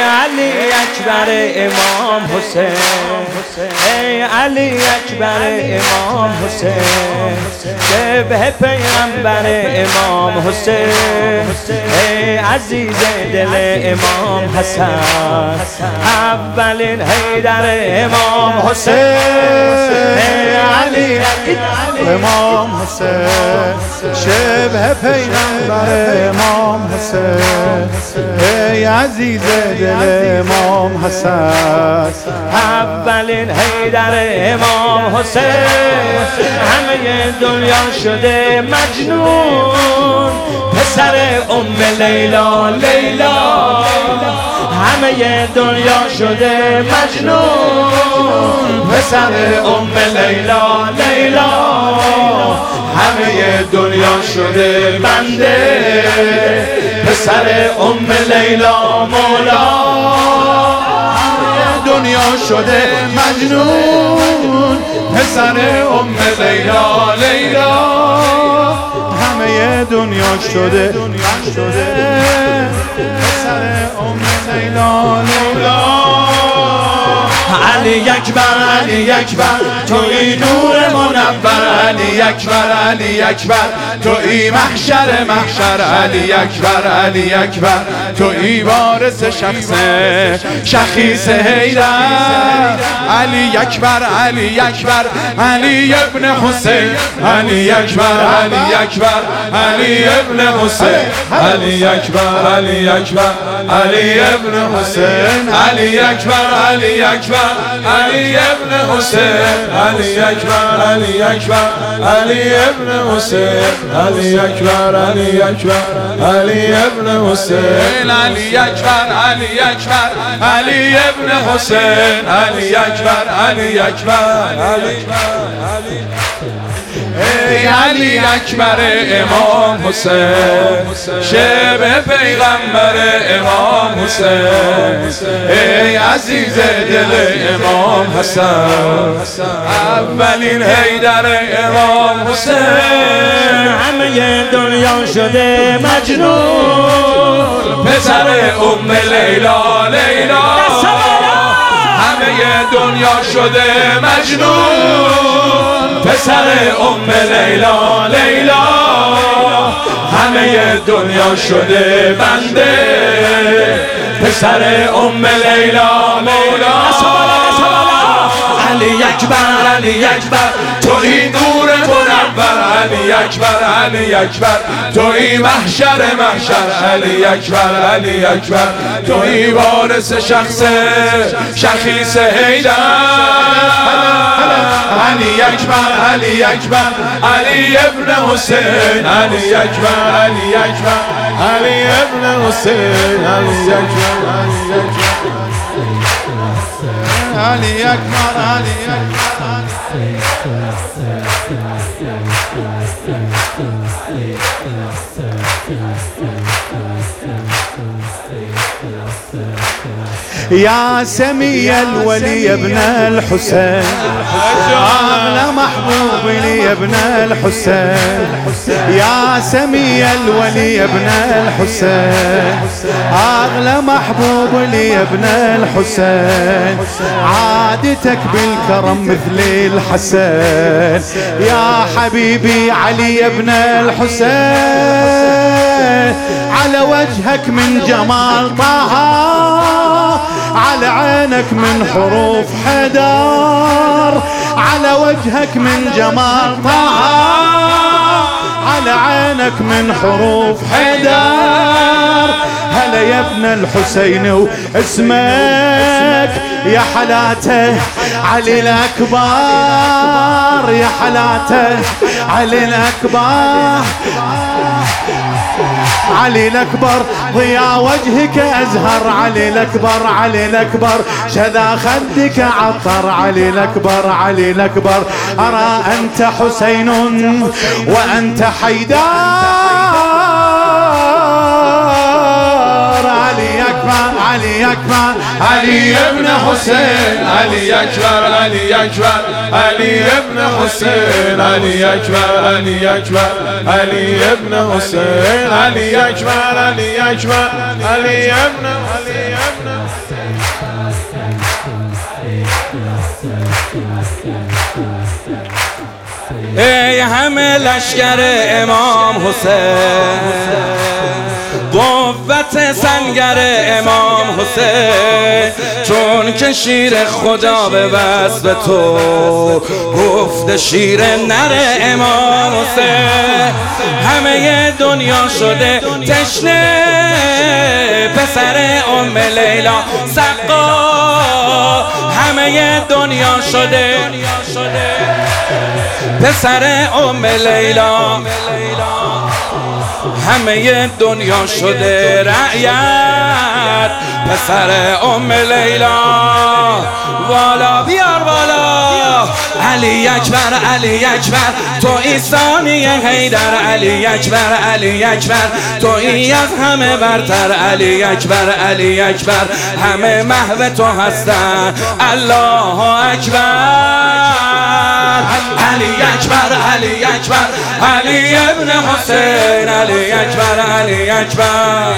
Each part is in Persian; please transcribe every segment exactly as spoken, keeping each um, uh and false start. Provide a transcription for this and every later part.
علی اکبر امام حسین، ای علی اکبر امام حسین، شبه پیغمبر امام حسین، ای عزیز دل امام حسن، اولین حیدر امام حسین، ای علی امام حسین، شبه پیغمبر امام حسین، ای عزیز دل امام حسن، اولین حیدر امام حسین، همه دنیا شده مجنون، پسر ام لیلا لیلا، همه دنیا شده مجنون، پسر ام لیلا لیلا، همه دنیا شده بنده، پسر ام لیلا مولا، دنیا شده مجنون، پسر ام لیلا لیلا، همه دنیا شده پسر ام لیلا لیلا. علی اکبر علی اکبر توی نور منور، علی اکبر علی اکبر توی محشر محشر، علی اکبر علی اکبر توی وارث شخص شخیص حیدر، علی اکبر علی اکبر علی ابن حسین، علی اکبر علی اکبر علی ابن حسین، علی اکبر علی اکبر علی ابن حسین، علی اکبر علی اکبر علی ابن حسین، علی اکبر علی اکبر علی ابن حسین، علی اکبر علی اکبر علی ابن حسین، علی اکبر علی اکبر علی ابن حسین، علی اکبر علی اکبر علی، ای علی اکبر امام حسین، شبه پیغمبر امام حسین، ای عزیز دل امام حسن، اولین حیدر امام حسین، همه دنیا شده مجنون، پسر ام لیلا لیلا، همه دنیا شده مجنون، پسر ام لیلا لیلا، همه دنیا شده بنده، پسر ام لیلا مولا، علی اکبر علی اکبر توی نور منور، علی اکبر علی اکبر توی محشر محشر، علی اکبر علی اکبر توی وارث شخص شخیص حیدر، علی اکبر علی اکبر علی ابن حسین، علی اکبر علی اکبر علی ابن حسین، علی اکبر علی اکبر علی اکبر علی يا سمي الولي ابن الحسين، أغلى محبوب لي ابن الحسين، يا سمي الولي ابن الحسين، أغلى محبوب لي ابن الحسين، عادتك بالكرم مثل الحسين، يا حبيبي علي ابن الحسين، على وجهك من جمال طه، على عينك من حروف حدار، على وجهك من جمال طه، على عينك من حروف حدار، هلا يا ابن الحسين واسمك يا حلاته علي الأكبر، يا حلاته علي الأكبر، علي الأكبر ضياء وجهك أزهر، علي الأكبر علي الأكبر شذا خدك عطر، علي الأكبر علي الأكبر أرى أنت حسين وأنت حيدر، علي أكبر علي أكبر علي ابن حسين علي أكبر علي أكبر علي ابن حسين علي أكبر علي أكبر علي ابن حسين علي أكبر علي أكبر علي ابن علي ابن ای همه لشکر امام حسین قوت سنگر امام حسین چون که شیر خدا به وصف تو گفت شیر نر امام حسین همه دنیا شده تشنه پسر ام لیلا سقا همه دنیا شده پسر ام لیلا همه دنیا شده رعیت پسر ام لیلا والا بیار والا علی اکبر علی اکبر تو ایسانی حیدر علی اکبر علی اکبر تو ای از همه برتر علی اکبر علی اکبر همه محو تو هستن الله اکبر علی اکبر علی اکبر علی ابن حسین علی اکبر علی اکبر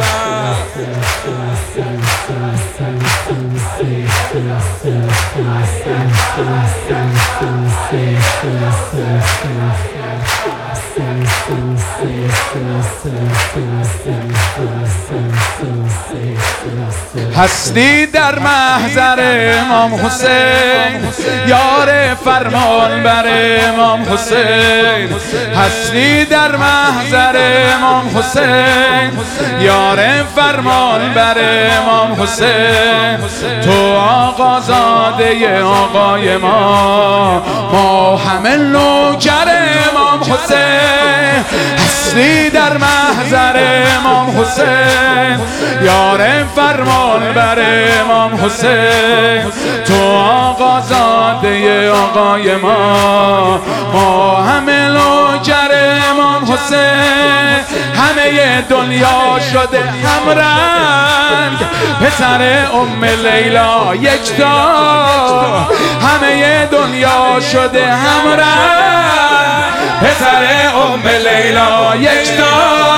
هستی در محضر امام حسین یار فرمان بر امام حسین هستی در محضر امام حسین یار فرمان بر امام حسین تو آقازاده آقای ما ما همه نوکر امام حسین هستی در محضر امام حسین یار فرمان بر امام حسین تو آقازاده آقای ما ما همه نوکر امام حسین همه دنیا شده همرنگ پسر ام لیلا یکتا همه دنیا شده همرنگ پسر ام لیلا یکتا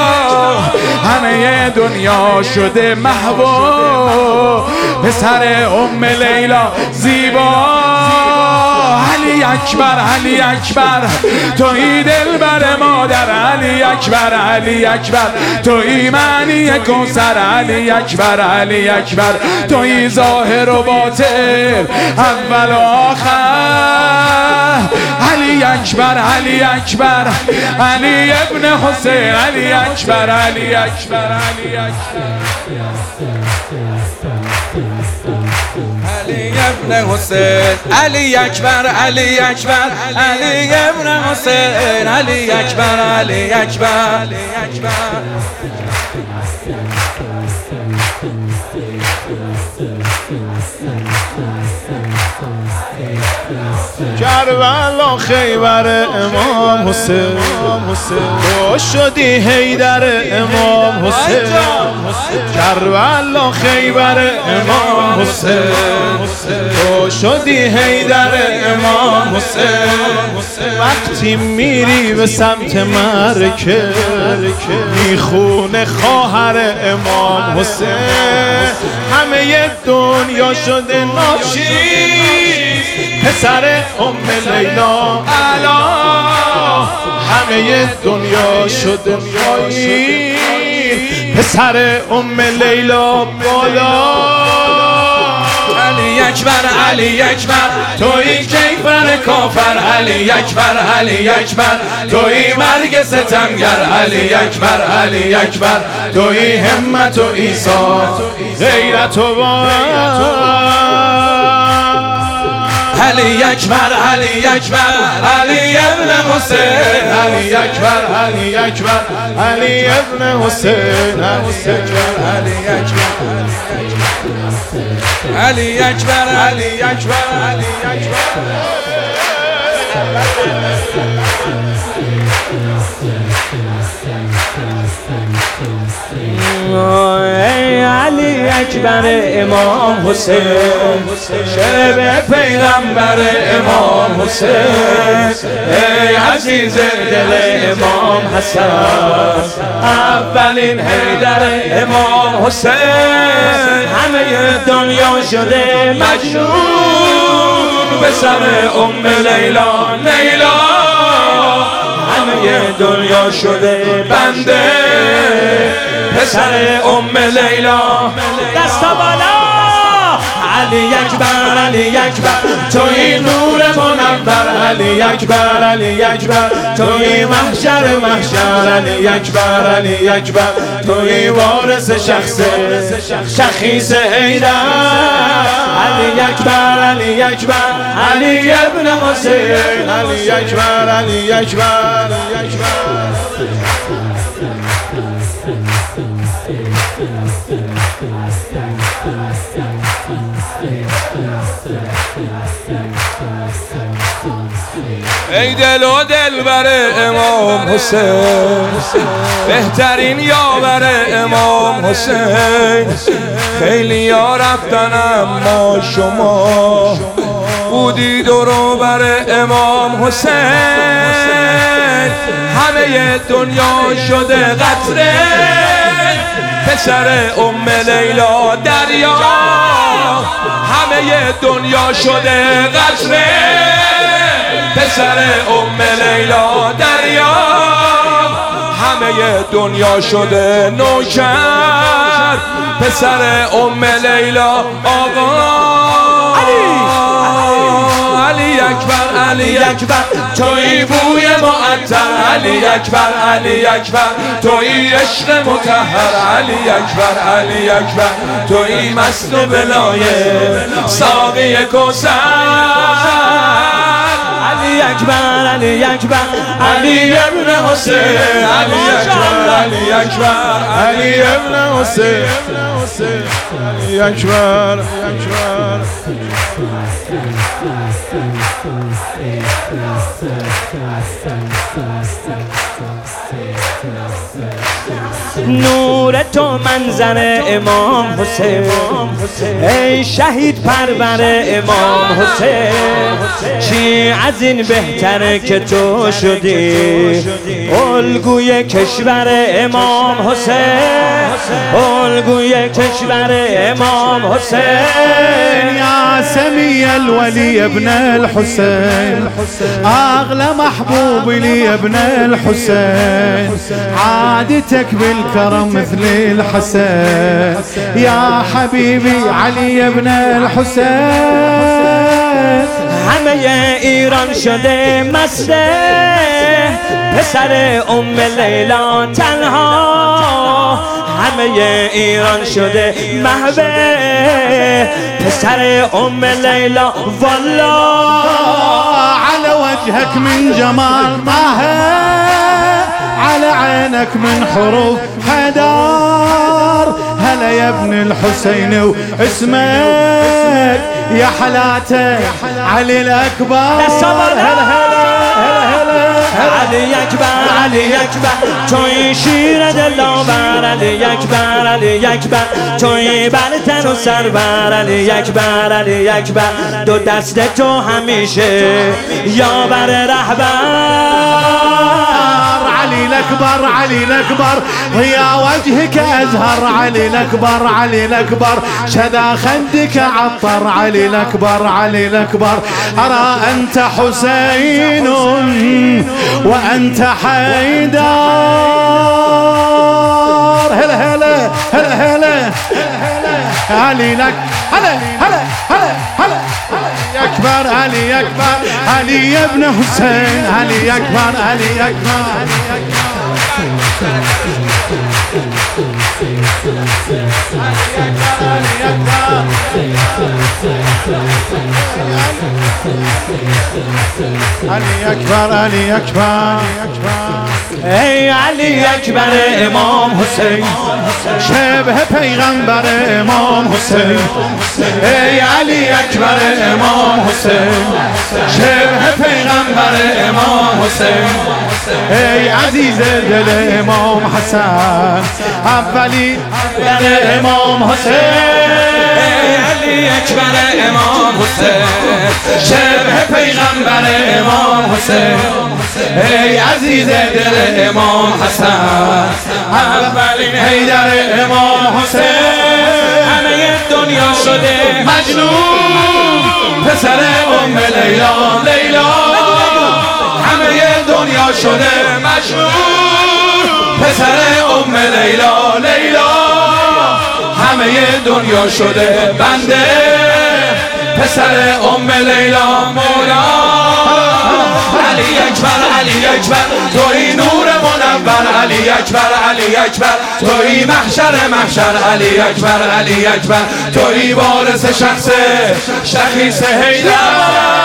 همه دنیا شده محو پسر ام لیلا زیبا علی اکبر علی اکبر توی دلبر مادر علی اکبر علی اکبر توی معنی کوثر علی اکبر علی اکبر توی ظاهر و باطن اول و آخر علی اکبر علی اکبر علی ابن حسین علی اکبر علی اکبر علی اکبر علی ابن حسین علی اکبر علی اکبر علی ابن حسین علی اکبر علی اکبر علی اکبر کربلا خیبر امام حسین تو شدی حیدر امام حسین کربلا خیبر امام حسین تو شدی حیدر امام حسین وقتی میری به سمت مرکه میخونه خواهر امام حسین همه دنیا شده ناشیز پسر ام لیلا علا همه دنیا شده ناشیز پسر ام لیلا بالا علی اکبر علی اکبر توی کیفر کافر علی اکبر علی اکبر توی مرگ ستمگر علی اکبر علی اکبر توی همت و ایثار غیرت و علی اکبر علی اکبر علی ابن حسین علی اکبر علی اکبر علی ابن حسین علی اکبر علی اکبر علی اکبر علی اکبر علی اکبر امام حسین، شب پیغمبر امام حسین، ای عزیز دل امام حسن، اولین حیدر امام حسین. همه دنیا شده مجنون به سر ام لیلا لیلا، همه دنیا شده بنده پسر ام لیلا. دستا بالا علی اکبر علی اکبر توی نور منور، علی اکبر علی اکبر توی محشر محشر، علی اکبر علی اکبر توی وارث شخص شخیص حیدر، علی اکبر علی اکبر علی ابن حسین، علی اکبر علی اکبر علی اکبر. ای دل و دلبر امام حسین، بهترین یاور امام حسین، خیلی ها رفتن اما شما بودی دور بر امام حسین. همه دنیا شده قطره پسر ام لیلا دریا، همه دنیا شده قطره پسر ام لیلا دریا، همه دنیا شده نوکر پسر ام لیلا. آقا علی اکبر علی اکبر توی بوی معطر، علی اکبر علی اکبر توی عشق مطهر، علی اکبر علی اکبر توی مست و بلایه ساقی کوثر، علی اکبر علی اکبر علی ابن حسین، علی اکبر علی اکبر علی ابن حسین، علی اکبر اکبر. نور تو منظر امام حسین، ای شهید پرور امام حسین، چی از این بهتره که تو شدی الگوی کشور امام حسین، الگوی کشور امام حسین. یا سمی الولی ابن الحسین، اغلى محبوب لي ابن الحسين، عادتك بالكرم مثل الحسن، يا حبيبي علي ابن الحسين. همه ایران شده مسته پسر ام لیلا تنها، همه ایران شده محبه پسر ام لیلا. والله على وجهك من جمال طه، على عينك من حروف حدار، هلا يا ابن الحسين واسمك يا حلاته علي الأكبر. هلا هلا هلا علی اکبر علی اکبر توی شیر دلاور، علی اکبر علی اکبر توی برتن و سربر، علی اکبر علی اکبر دو دست تو همیشه یاور رهبر. علي الأكبر علي الأكبر يا وجهك أزهر، علي الأكبر علي الأكبر شذا خدك عطر، علي الأكبر علي الأكبر أرى أنت حسين وأنت حيدر. هلا هلا هلا هلا علي لك هلا هلا هلا هلا أكبر علي أكبر علي يا ابن حسين، علي أكبر علي أكبر علي أكبر علي أكبر. ای علی اکبر امام حسین، شبه پیغمبر امام حسین، ای علی اکبر امام حسین، شبه پیغمبر امام حسین، ای عزیز دل امام حسن، اولی در امام حسین. علی اکبر امام حسین شبه پیغمبر امام حسین ای عزیز دل امام حسن اولین حیدر امام حسین همه دنیا شده مجنون پسر ام لیلا لیلا همه دنیا شده مجنون پسر ام لیلا لیلا همه دنیا شده بنده پسر ام لیلا مولا علی اکبر علی اکبر توی نور منور علی اکبر علی اکبر توی محشر محشر علی اکبر علی اکبر توی وارث شخص شخیص حیدر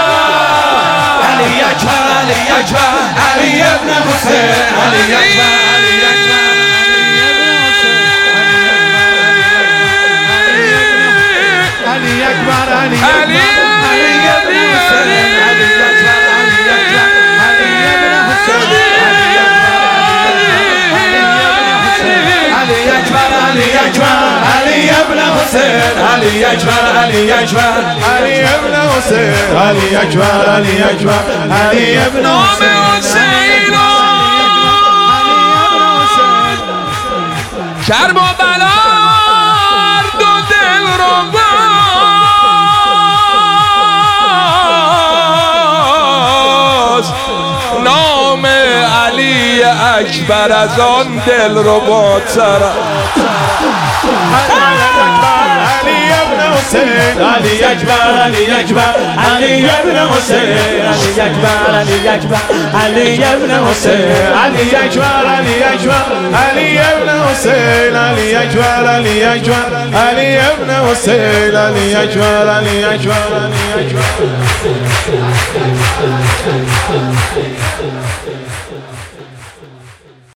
علی اکبر علی اکبر علی ابن حسین علی اکبر علی اکبر علی اکبر علی علی ابن حسین علی اکبر علی اکبر علی ابن حسین علی اکبر علی اکبر علی ابن حسین علی اکبر علی اکبر علی ابن حسین علی اکبر علی اکبر علی ابن حسین کربلا دو دل رو نام علی اکبر از آن دل رو با تر علی ابن حسین علی اکبر علی اکبر علی ابن حسین علی اکبر علی اکبر علی ابن حسین علی اکبر علی اکبر علی ابن حسین علی اکبر علی اکبر علی ابن حسین علی اکبر علی اکبر علی اکبر